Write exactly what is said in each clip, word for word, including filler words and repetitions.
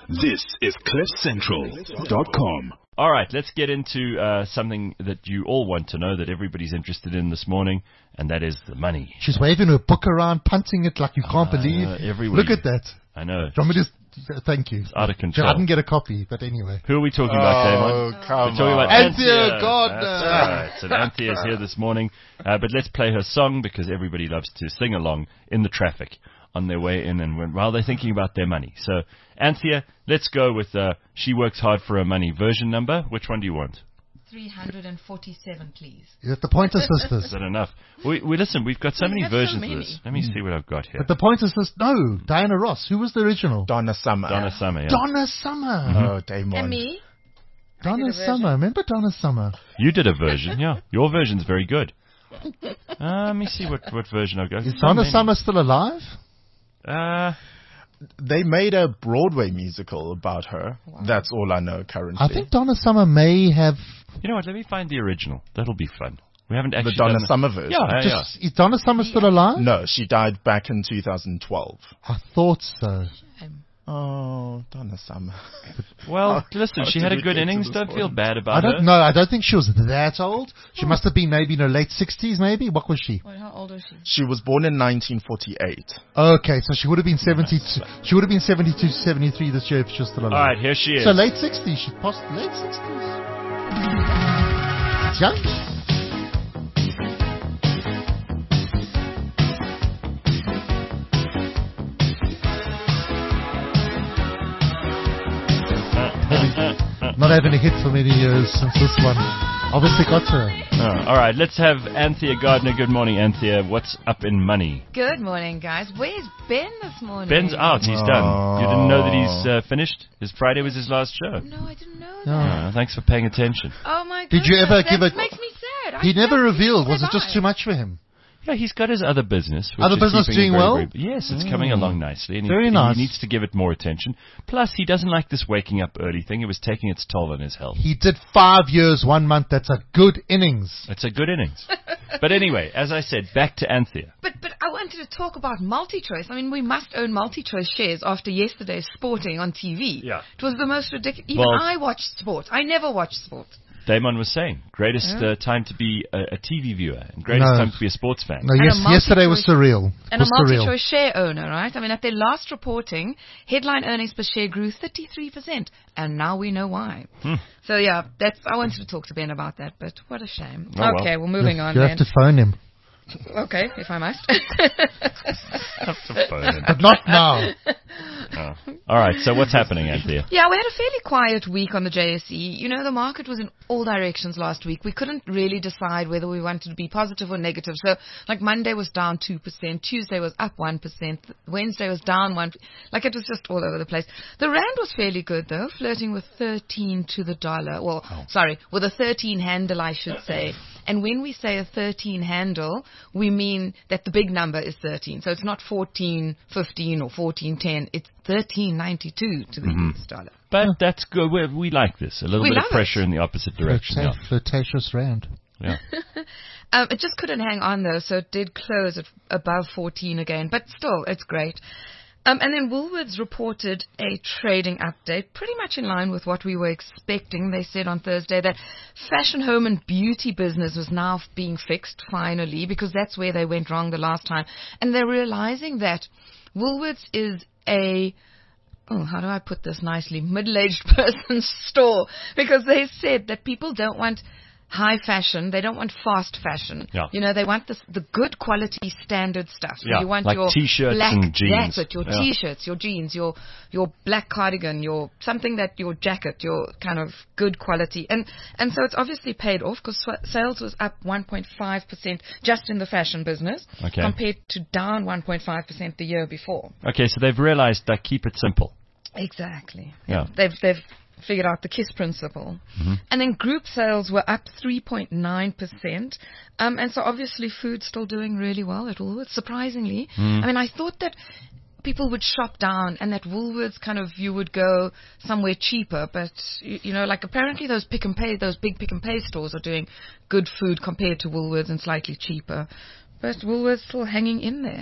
This is cliff central dot com. All right, let's get into uh, something that you all want to know, that everybody's interested in this morning, and that is the money. She's waving her book around, punting it like you can't Uh, believe. everywhere Look you- at that. I know. Do you want me to, thank you. It's out of I control. didn't get a copy, but anyway. Who are we talking about, Damon? Oh, come We're talking about on. Anthea Gardner. That's right. So Anthea's here this morning, uh, but let's play her song because everybody loves to sing along in the traffic on their way in and when, while they're thinking about their money. So, Anthea, let's go with uh, She Works Hard for Her Money version number. Which one do you want? three hundred forty-seven, please. Is it the Pointer Is Sisters? that enough? We, we listen, we've got so We many have so versions many. of this. Let me see what I've got here. But the Pointer Sisters, no. Diana Ross. Who was the original? Donna Summer. Donna Summer, yeah. Donna Summer. Oh, Damon. And me? Donna did a version. Summer. Remember Donna Summer? You did a version, yeah. Your version's very good. Uh, let me see what, what version I've got. Is So Donna many. Summer still alive? Uh, They made a Broadway musical about her. That's all I know currently. I think Donna Summer may have... you know what? Let me find the original. That'll be fun. We haven't the actually Donna done the- Summer version. Yeah, yeah, yeah. Just, is Donna Summer still alive? No, she died back in two thousand twelve. I thought so. Um, Oh, Donna Summer. Well, How- listen, how she did had a we good get to innings. this Don't feel point? bad I about don't her. know. I don't think she was that old. She must have been maybe in her late sixties, maybe. What was she? Wait, how old is she? She was born in nineteen forty-eight. Okay, so she would have been seventy-two. She would have been seventy-two, seventy-three this year if she was still alive. All right, here she is. So late sixties. She passed late sixties. It's young. Not having a hit for many years since this one. Obviously got to her. Oh, all right, let's have Anthea Gardner. Good morning, Anthea. What's up in money? Good morning, guys. Where's Ben this morning? Ben's out. He's done. You didn't know that he's uh, finished? His Friday was his last show. No, I didn't know No. that. Uh, thanks for paying attention. Oh, my Did goodness. you ever that give a- makes me sad. I He never can't revealed. say Was it just bye. too much for him? Yeah, he's got his other business. Which Other is business keeping him doing very, well? very- yes, it's coming along nicely. And Very he, nice. He needs to give it more attention. Plus, he doesn't like this waking up early thing. It was taking its toll on his health. He did five years, one month. That's a good innings. It's a good innings. But anyway, as I said, back to Anthea. But but I wanted to talk about MultiChoice. I mean, we must own MultiChoice shares after yesterday's sporting on T V. Yeah. It was the most ridiculous. Even Well- I watched sport. I never watch sport. Damon was saying, greatest Yeah. uh, time to be a, a T V viewer and greatest No. time to be a sports fan. No, And yes, a yesterday was multi-choice- surreal. And a was surreal. multi-choice share owner, right? I mean, at their last reporting, headline earnings per share grew thirty-three percent, and now we know why. Hmm. So yeah, that's. I wanted to talk to Ben about that, but what a shame. Oh, well. okay, well, moving you on you then. have to phone him. Okay, if I must. Have to phone him. But not now. Oh. All right, so what's happening, Anthea? Yeah, we had a fairly quiet week on the J S E. You know, the market was in all directions last week. We couldn't really decide whether we wanted to be positive or negative. So, like, Monday was down two percent, Tuesday was up one percent, Wednesday was down one percent. Like, it was just all over the place. The rand was fairly good, though, flirting with thirteen to the dollar. Well, sorry, with a thirteen handle, I should say. And when we say a thirteen handle, we mean that the big number is thirteen. So it's not fourteen fifteen or fourteen ten. It's thirteen ninety-two to the U S dollar. But that's good. We, we like this. A little We bit of love pressure it. in the opposite direction. Flirta- Yeah. Flirtatious rand. yeah. Um, it just couldn't hang on, though, so it did close at above fourteen again. But still, it's great. Um, and then Woolworths reported a trading update, pretty much in line with what we were expecting. They said on Thursday that fashion, home and beauty business was now being fixed, finally, because that's where they went wrong the last time. And they're realizing that Woolworths is a... Oh, how do I put this nicely? Middle-aged person's store. Because they said that people don't want high fashion. They don't want fast fashion. Yeah. You know, they want this, the good quality standard stuff. So Yeah, you want like your T-shirts black and jeans. jacket, your Yeah. T-shirts, your jeans, your your black cardigan, your something that your jacket, your kind of good quality. And and so it's obviously paid off because sales was up one point five percent just in the fashion business Okay. compared to down one point five percent the year before. Okay, so they've realized that keep it simple. Exactly. Yeah. They've they've figured out the KISS principle. Mm-hmm. And then group sales were up three point nine percent. Um, and so obviously food's still doing really well at Woolworths, surprisingly. Mm. I mean, I thought that people would shop down and that Woolworths kind of, you would go somewhere cheaper. But, you, you know, like apparently those pick and pay, those big pick and pay stores are doing good food compared to Woolworths and slightly cheaper. But Woolworths still hanging in there.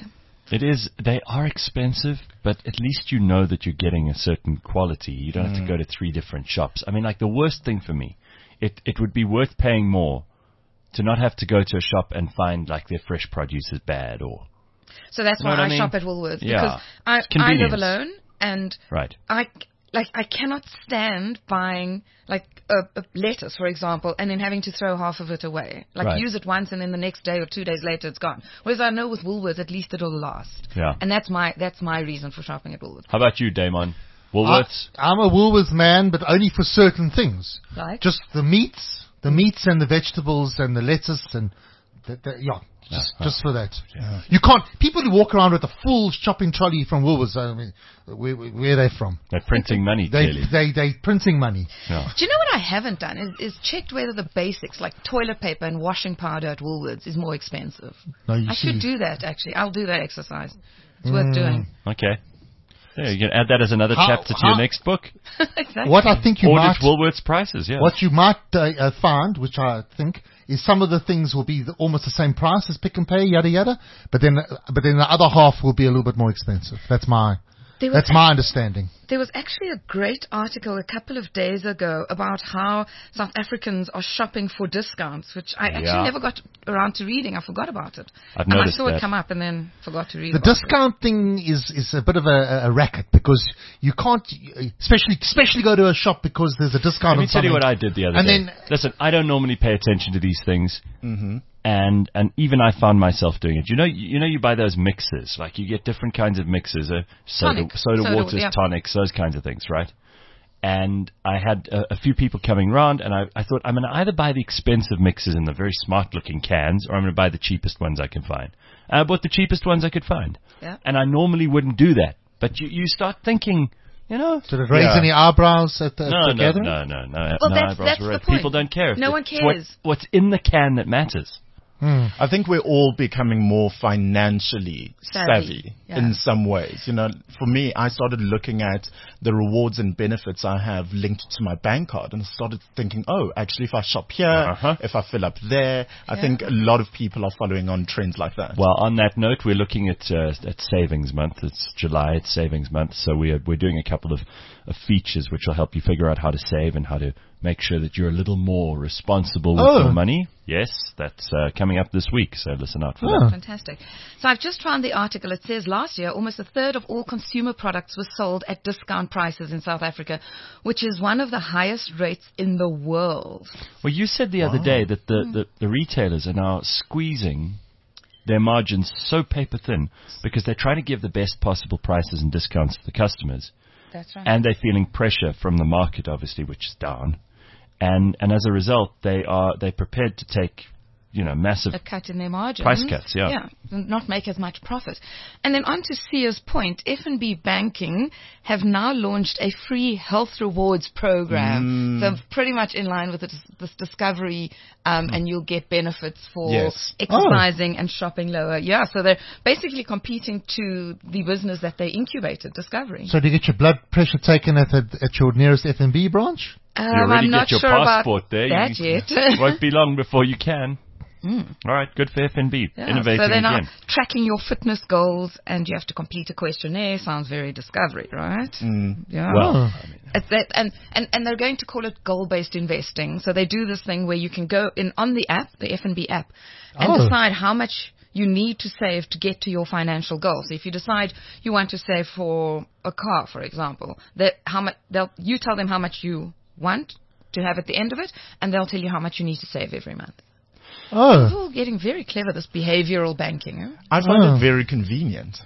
It is. They are expensive, but at least you know that you're getting a certain quality. You don't have to go to three different shops. I mean, like the worst thing for me, it it would be worth paying more to not have to go to a shop and find like their fresh produce is bad or. So that's You know why what I, I mean? shop at Woolworths Yeah. because I I Convenience. live alone and Right. I like I cannot stand buying like a, a lettuce, for example, and then having to throw half of it away. Like Right. use it once and then the next day or two days later it's gone. Whereas I know with Woolworths at least it'll last. Yeah. And that's my that's my reason for shopping at Woolworths. How about you, Damon? Woolworths. I, I'm a Woolworths man, but only for certain things. Like Just the meats, the meats and the vegetables and the lettuce and the, the, yeah, just, Yeah. just for that. You can't. People who walk around with a full shopping trolley from Woolworths. I mean, where, where where are they from? They're printing money, They clearly. they they printing money. Yeah. Do you know what I haven't done is, is checked whether the basics like toilet paper and washing powder at Woolworths is more expensive. No, you I see. should do that actually. I'll do that exercise. It's worth doing. Okay. Yeah, you can add that as another How- chapter to how- your next book. Exactly. What I think you Audit might Woolworths prices, yeah. what you might uh, uh, find, which I think, is some of the things will be the, almost the same price as Pick and Pay, yada yada, but then uh, but then the other half will be a little bit more expensive. That's my There was that's my understanding. There was actually a great article a couple of days ago about how South Africans are shopping for discounts, which I actually Yeah. never got around to reading. I forgot about it. I've and I noticed saw that. it come up and then forgot to read The about discount thing is, is a bit of a, a racket because you can't, especially especially go to a shop because there's a discount. Let me on tell you something. what I did the other And day. then- Listen, I don't normally pay attention to these things. Mm-hmm. And and even I found myself doing it. You know, you know, you buy those mixes. Like you get different kinds of mixes, uh, soda, Tonic. soda, Soda, waters, yeah. tonics, those kinds of things, right? And I had a, a few people coming round, and I, I thought I'm going to either buy the expensive mixes in the very smart-looking cans, or I'm going to buy the cheapest ones I can find. And I bought the cheapest ones I could find. Yeah. And I normally wouldn't do that, but you you start thinking, you know. Did it raise Yeah. any eyebrows at the, at No, the no, gathering? no, no, no. Well, no that's- eyebrows that's were the raised. point. People don't care. No one It's what- cares. what's in the can that matters. I think we're all becoming more financially Savvy, savvy, yeah. in some ways. You know, for me, I started looking at the rewards and benefits I have linked to my bank card and started thinking, oh, actually, if I shop here, Uh-huh. if I fill up there, I Yeah. think a lot of people are following on trends like that. Well, on that note, we're looking at uh, at Savings Month. It's July, it's Savings Month, so we're we're doing a couple of, of features which will help you figure out how to save and how to make sure that you're a little more responsible with Oh. your money. Yes, that's uh, coming up this week, so listen out for Oh. that. Fantastic. So I've just found the article. It says last year almost a third of all consumer products were sold at discount prices in South Africa, which is one of the highest rates in the world. Well, you said the other day that the, the, the retailers are now squeezing their margins so paper thin because they're trying to give the best possible prices and discounts to the customers. That's right. And they're feeling pressure from the market, obviously, which is down. And and as a result, they are they're prepared to take, you know, massive. A cut in their margins. Price cuts, yeah. Yeah, and not make as much profit. And then on to Sia's point, F N B Banking have now launched a free health rewards program. So pretty much in line with this, this Discovery, um, and you'll get benefits for Yes. exercising and shopping lower. Yeah, so they're basically competing to the business that they incubated, Discovery. So do you get your blood pressure taken at the, at your nearest F N B branch? Um, You already I'm not get your sure passport about there. that You- yet. It won't be long before you can. All right, good for F N B. Yeah, Innovating so they're now again. tracking your fitness goals, and you have to complete a questionnaire. Sounds very Discovery, right? Mm. Yeah. Well, It's that, and, and, and they're going to call it goal-based investing. So they do this thing where you can go in on the app, the F N B app, and Oh. decide how much you need to save to get to your financial goal. So if you decide you want to save for a car, for example, that how much they'll you tell them how much you want to have at the end of it, and they'll tell you how much you need to save every month. Oh, It's all getting very clever, this behavioral banking. Huh? I find Oh. it very convenient.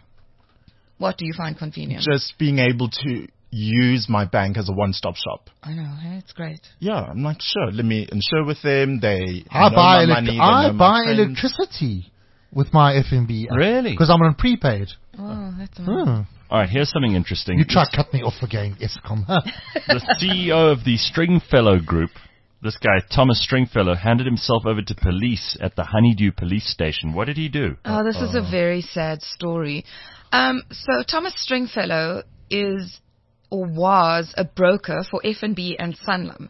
What do you find convenient? Just being able to use my bank as a one-stop shop. I know, hey, it's great. Yeah, I'm like, sure, let me insure with them. They I know buy my elec- money. They I know my buy friends. electricity with my F N B. Really? Because I'm on prepaid. Oh, that's amazing. Oh. all right, here's something interesting. You try to cut me off again, Eskom. The C E O of the Stringfellow Group, this guy, Thomas Stringfellow, handed himself over to police at the Honeydew police station. What did he do? Oh, this is a very sad story. Um, so Thomas Stringfellow is or was a broker for F N B and Sanlam.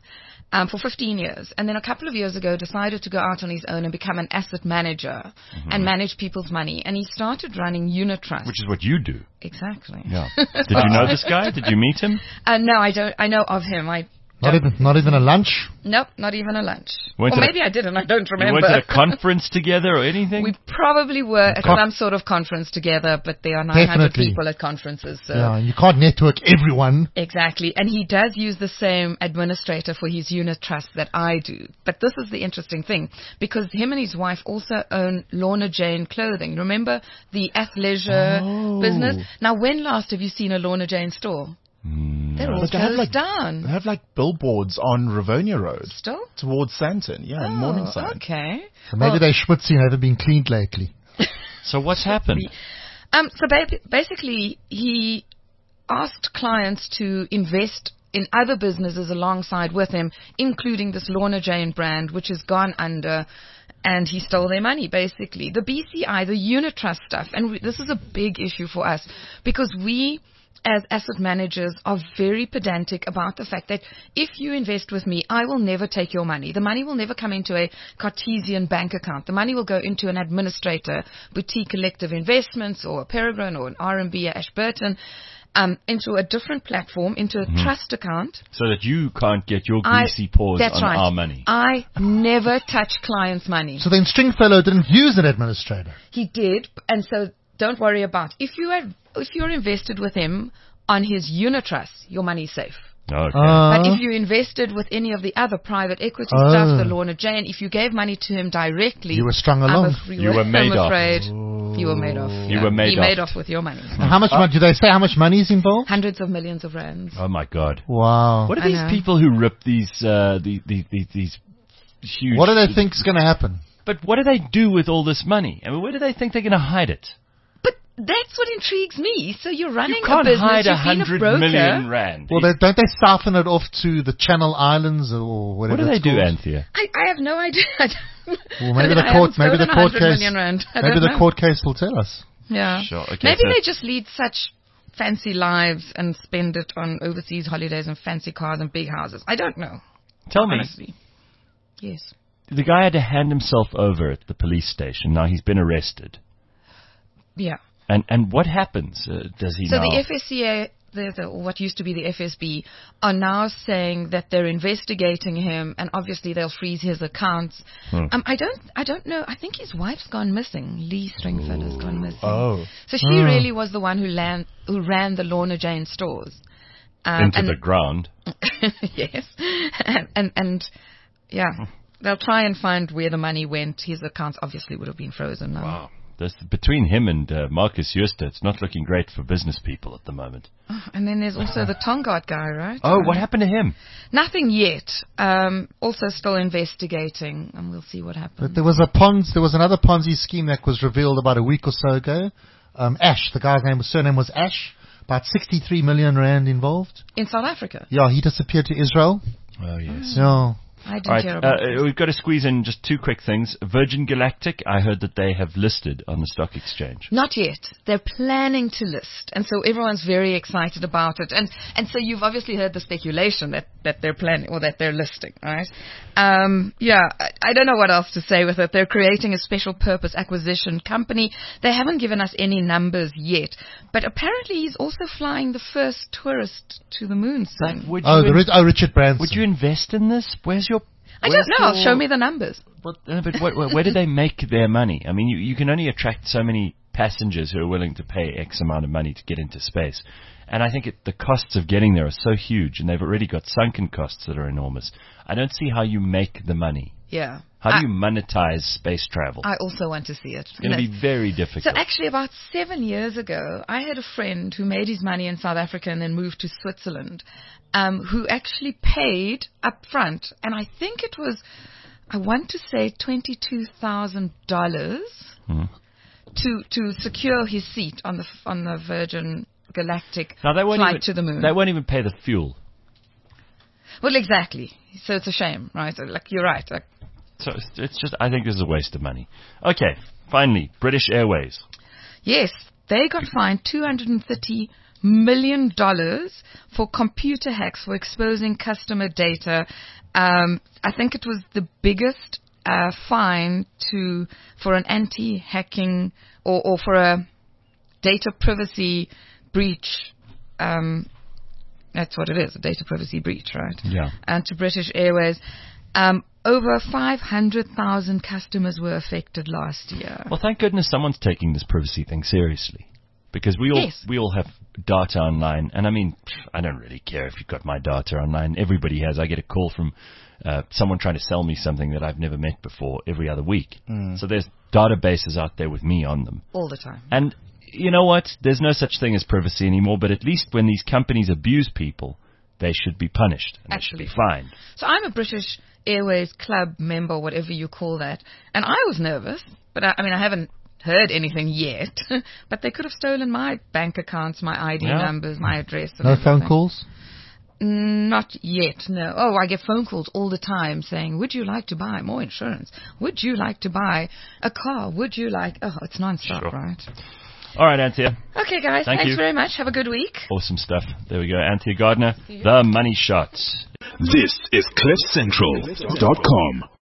um, for fifteen years. And then a couple of years ago decided to go out on his own and become an asset manager Mm-hmm. and manage people's money. And he started running unit trusts. Which is what you do. Exactly. Yeah. Did you know this guy? Did you meet him? Uh, no, I don't. I know of him. I Not even, not even a lunch. Nope, not even a lunch. Went or to the- maybe I didn't. I don't You remember. went to a conference together or anything? We probably were at Con- some sort of conference together, but there are nine hundred Definitely. people at conferences. So. Yeah, and you can't network everyone. Exactly. And he does use the same administrator for his unit trust that I do. But this is the interesting thing, because him and his wife also own Lorna Jane Clothing. Remember the athleisure Oh. business? Now, when last have you seen a Lorna Jane store? They're all But they have closed like down. they have like billboards on Rivonia Road Still? towards Santon, yeah, in Oh, Morningside. okay. So maybe Well, they schmutzy and haven't been cleaned lately. So what's happened? Um, so ba- basically, he asked clients to invest in other businesses alongside with him, including this Lorna Jane brand, which has gone under, and he stole their money, basically. The B C I, the unit trust stuff, and we, this is a big issue for us, because we, as asset managers, are very pedantic about the fact that if you invest with me, I will never take your money. The money will never come into a Cartesian bank account. The money will go into an administrator, Boutique Collective Investments, or a Peregrine, or an R M B, or Ashburton, um, into a different platform, into a trust account. So that you can't get your I- greasy paws that's on right. our money. I never touch clients' money. So then Stringfellow didn't use an administrator. He did, and so don't worry about if you are if you're invested with him on his unit trust, your money's safe. Okay. Uh, But if you invested with any of the other private equity Oh. stuff, the Lorna Jane, if you gave money to him directly, You were strung I'm along. af- You were I'm Madoff. afraid you were made off. You were made he off. made off with your money. how much money? Do they say how much money is involved? Hundreds of millions of rands. Oh my God. Wow. What are I these know. people who rip these, uh, these, these, these, these huge... What do they think is going to happen? But what do they do with all this money? I mean, where do they think they're going to hide it? But that's what intrigues me. So you're running You can't a business, hide a you've been a hundred broker. million rand. Well, they, don't they siphon it off to the Channel Islands or what whatever do they it's do, called? Anthea? I, I have no idea. I don't- Well, maybe the I court, haven't maybe the stolen court 100 case, million rand. I maybe don't the know. court case will tell us. Yeah. Sure, okay, Maybe so- they just lead such fancy lives and spend it on overseas holidays and fancy cars and big houses. I don't know. Tell me, Honestly. Yes. the guy had to hand himself over at the police station. Now he's been arrested. Yeah. And and what happens? Uh, does he So now... the F S C A, the, the, or what used to be the F S B, are now saying that they're investigating him, and obviously they'll freeze his accounts. Hmm. Um, I don't, I don't know. I think his wife's gone missing. Lee Stringfellow's gone missing. Oh. So she really was the one who, lan- who ran the Lorna Jane stores. Um, into and the ground. yes, and, and and yeah, they'll try and find where the money went. His accounts obviously would have been frozen now. Wow. This, between him and uh, Marcus Jooste, it's not looking great for business people at the moment. And then there's also the Tongaat guy, right? Oh, what happened to him? Nothing yet. Um, also still investigating, and we'll see what But happens. there was a Ponzi, there was another Ponzi scheme that was revealed about a week or so ago. Um, Ash, the guy's name, surname was Ash. About sixty-three million rand involved. In South Africa, Yeah, he disappeared to Israel. Oh, yes. Yeah. I didn't All right, hear uh, about this. we've got to squeeze in just two quick things. Virgin Galactic, I heard that they have listed on the stock exchange. Not yet. They're planning to list, and so everyone's very excited about it. And and so you've obviously heard the speculation that, that they're planning or that they're listing, right? Um, yeah, I, I don't know what else to say with it. They're creating a special purpose acquisition company. They haven't given us any numbers yet, but apparently he's also flying the first tourist to the moon soon. Would Oh, you the Ri- oh, Richard Branson. would you invest in this? Where's your... I where's don't know. your- Show me the numbers. But, uh, but what, what, where do they make their money? I mean, you, you can only attract so many passengers who are willing to pay X amount of money to get into space. And I think it, the costs of getting there are so huge, and they've already got sunken costs that are enormous. I don't see how you make the money. Yeah. How I, do you monetize space travel? I also want to see it. It's going to No. be very difficult. So actually, about seven years ago, I had a friend who made his money in South Africa and then moved to Switzerland, um, who actually paid up front, and I think it was, I want to say twenty-two thousand dollars Hmm. to to secure his seat on the on the Virgin Galactic now, they won't flight even, to the moon. They won't even pay the fuel. Well, exactly. So it's a shame, right? So, like you're right. Like, So it's, it's just, I think this is a waste of money. Okay, finally, British Airways. yes, they got fined two hundred thirty million dollars for computer hacks for exposing customer data. Um, I think it was the biggest uh, fine to for an anti-hacking or, or for a data privacy breach. Um, that's what it is, a data privacy breach, right? Yeah. And to British Airways. Um, over five hundred thousand customers were affected last year. Well, thank goodness someone's taking this privacy thing seriously. Because we all Yes. we all have data online, and I mean, I don't really care if you've got my data online. Everybody has. I get a call from uh, someone trying to sell me something that I've never met before every other week. Mm. So there's databases out there with me on them. All the time. And you know what? There's no such thing as privacy anymore, but at least when these companies abuse people, they should be punished. And they should be fined. So I'm a British Airways Club member, whatever you call that, and I was nervous, but I, I mean, I haven't heard anything yet, but they could have stolen my bank accounts, my I D Yeah. numbers, my address. And No phone everything. calls? Not yet, no. Oh, I get phone calls all the time saying, would you like to buy more insurance? Would you like to buy a car? Would you like... Oh, it's non-stop, Sure. right? All right, Anthea. Okay, guys. Thank thanks you. very much. Have a good week. Awesome stuff. There we go. Anthea Gardner, The Money Shot. This is cliff central dot com.